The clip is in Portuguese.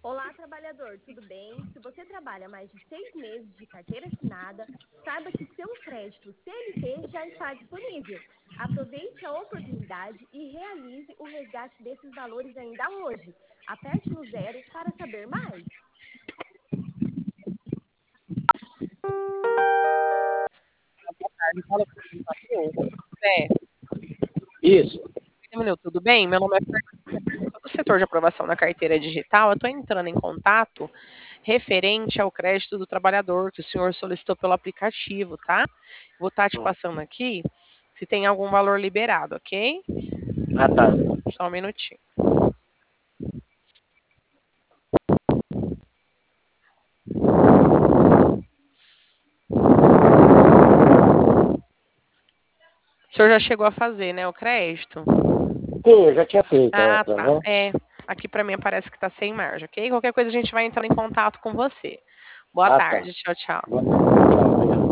Olá, trabalhador, tudo bem? Se você trabalha mais de 6 meses de carteira assinada, saiba que seu crédito CLT já está disponível. Aproveite a oportunidade e realize o resgate desses valores ainda hoje. Aperte no 0 para saber mais. Fala comigo, Matheus. É, Isso. Emmanuel, tudo bem? Meu nome é Fernanda, sou do setor de aprovação da carteira digital. Eu estou entrando em contato referente ao crédito do trabalhador que o senhor solicitou pelo aplicativo, tá? Vou estar te passando aqui se tem algum valor liberado, ok? Ah, tá. Só um minutinho. O senhor já chegou a fazer, né, o crédito? Sim, eu já tinha feito. Ah, tá. Uhum. É, aqui para mim parece que está sem margem, ok? Qualquer coisa a gente vai entrar em contato com você. Boa Ah, tá. tarde, tchau, tchau. Boa tarde. Tchau, obrigado.